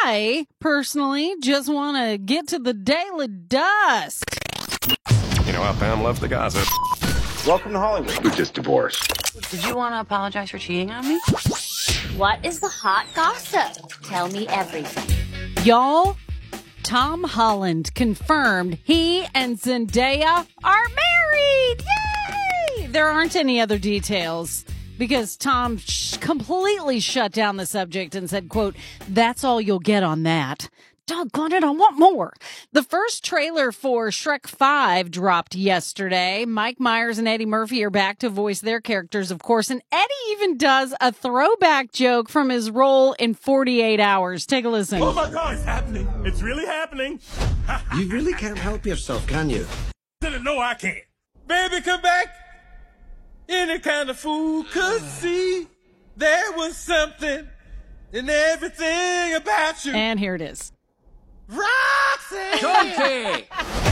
I personally just want to get to the daily dust. You know how Pam loves the gossip. Welcome to Hollywood. We're just divorced. Did you want to apologize for cheating on me? What is the hot gossip? Tell me everything. Y'all, Tom Holland confirmed he and Zendaya are married. Yay! There aren't any other details because Tom completely shut down the subject and said, quote, "That's all you'll get on that." Doggone it, I want more. The first trailer for Shrek 5 dropped yesterday. Mike Myers and Eddie Murphy are back to voice their characters, of course, and Eddie even does a throwback joke from his role in 48 Hours. Take a listen. Oh my God, it's happening. It's really happening. You really can't help yourself, can you? No, I can't. Baby, come back. Any kind of fool could see there was something in everything about you. And here it is. Roxanne! Donkey!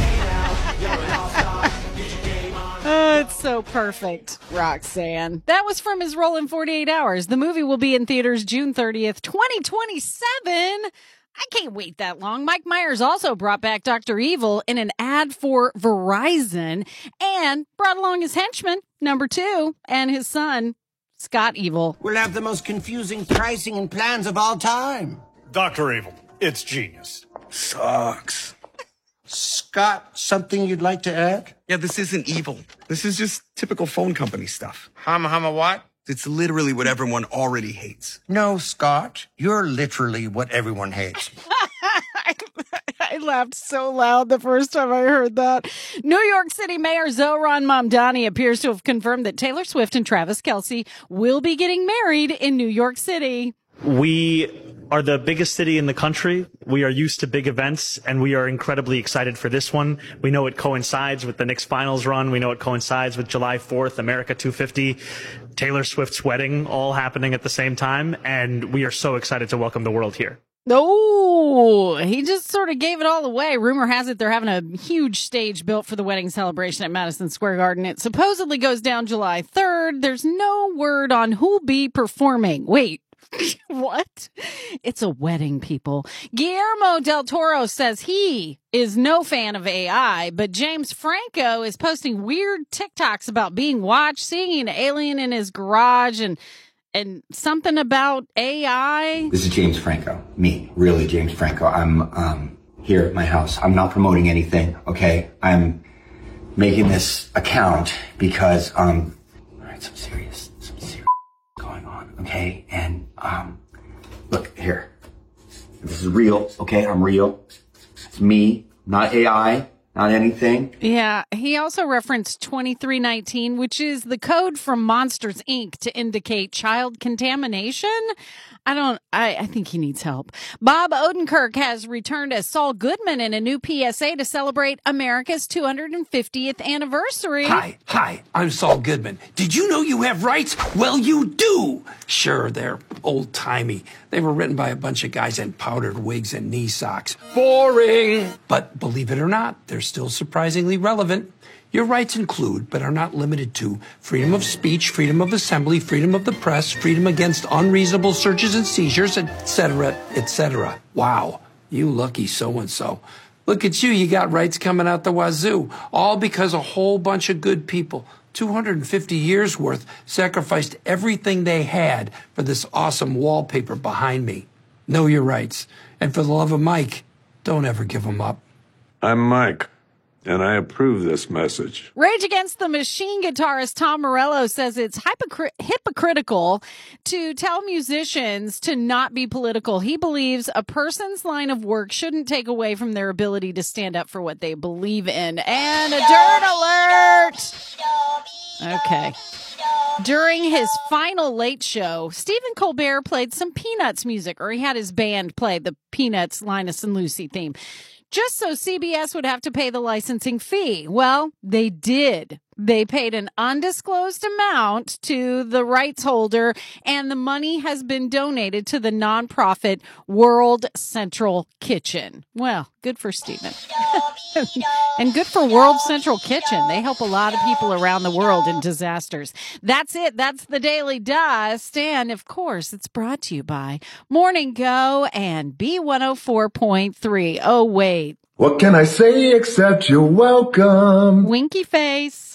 Oh, it's so perfect, Roxanne. That was from his role in 48 Hours. The movie will be in theaters June 30th, 2027. I can't wait that long. Mike Myers also brought back Dr. Evil in an ad for Verizon and brought along his henchman, number 2, and his son, Scott Evil. We'll have the most confusing pricing and plans of all time. Dr. Evil, it's genius. Sucks. Scott, something you'd like to add? Yeah, this isn't evil. This is just typical phone company stuff. Hama what? It's literally what everyone already hates. No, Scott. You're literally what everyone hates. I laughed so loud the first time I heard that. New York City Mayor Zohran Mamdani appears to have confirmed that Taylor Swift and Travis Kelce will be getting married in New York City. We are the biggest city in the country. We are used to big events, and we are incredibly excited for this one. We know it coincides with the Knicks finals run. We know it coincides with July 4th, America 250, Taylor Swift's wedding, all happening at the same time, and we are so excited to welcome the world here. Oh, he just sort of gave it all away. Rumor has it they're having a huge stage built for the wedding celebration at Madison Square Garden. It supposedly goes down July 3rd. There's no word on who'll be performing. Wait. What? It's a wedding, people. Guillermo del Toro says he is no fan of AI, but James Franco is posting weird TikToks about being watched, seeing an alien in his garage, and something about AI. This is James Franco. Me, really James Franco. I'm here at my house. I'm not promoting anything, okay? I'm making this account because all right, some serious going on, okay? And look here. This is real, okay? I'm real. It's me, not AI, not anything. Yeah, he also referenced 2319, which is the code from Monsters, Inc. to indicate child contamination. I think he needs help. Bob Odenkirk has returned as Saul Goodman in a new PSA to celebrate America's 250th anniversary. Hi, I'm Saul Goodman. Did you know you have rights? Well, you do. Sure, they're old-timey. They were written by a bunch of guys in powdered wigs and knee socks. Boring! But believe it or not, they're still surprisingly relevant. Your rights include, but are not limited to, freedom of speech, freedom of assembly, freedom of the press, freedom against unreasonable searches and seizures, etc., etc. Wow, you lucky so-and-so. Look at you, you got rights coming out the wazoo, all because a whole bunch of good people, 250 years worth, sacrificed everything they had for this awesome wallpaper behind me. Know your rights, and for the love of Mike, don't ever give them up. I'm Mike, and I approve this message. Rage Against the Machine guitarist Tom Morello says it's hypocritical to tell musicians to not be political. He believes a person's line of work shouldn't take away from their ability to stand up for what they believe in. And a dirt alert! Okay. During his final Late Show, Stephen Colbert played some Peanuts music, or he had his band play the Peanuts Linus and Lucy theme, just so CBS would have to pay the licensing fee. Well, they did They paid an undisclosed amount to the rights holder, and the money has been donated to the nonprofit World Central Kitchen. Well, good for Stephen. And good for World Central Kitchen. They help a lot of people around the world in disasters. That's it. That's the Daily Dust. And, of course, it's brought to you by Morning Go and B104.3. Oh, wait. What can I say except you're welcome? Winky face.